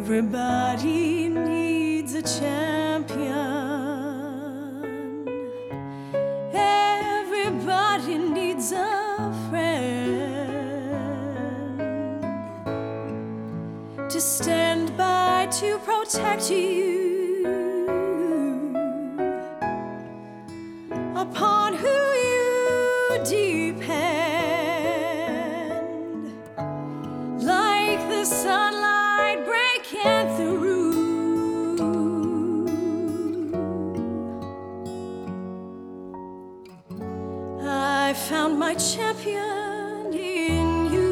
Everybody needs a champion. Everybody needs a friend to stand by to protect you, upon who you depend, like the sunlight breaking through. I found my champion in you.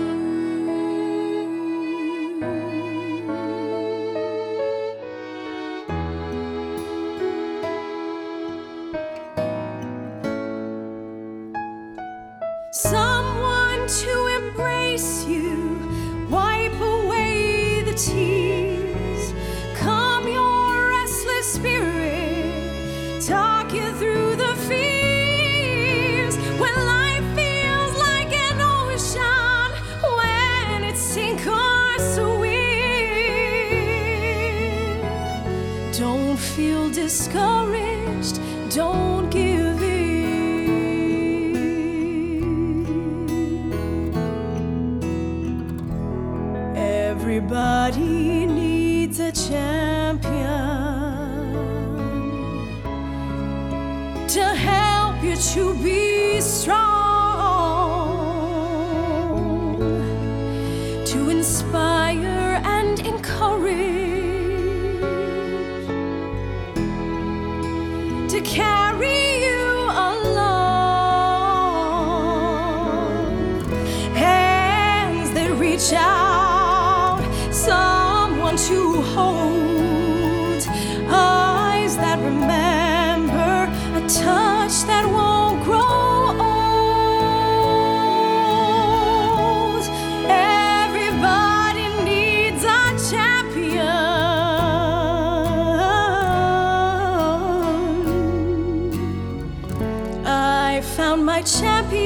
Someone to embrace you, wipe away the tears, calm your restless spirit, talk you through the fears. When life feels like an ocean, when it sinks or swim, don't feel discouraged, don't give in. Everybody needs a champion to help you to be strong, to inspire and encourage, to carry you along, hands that reach out, someone to hold, eyes that remember, a touch that won't grow old. Everybody needs a champion. I found my champion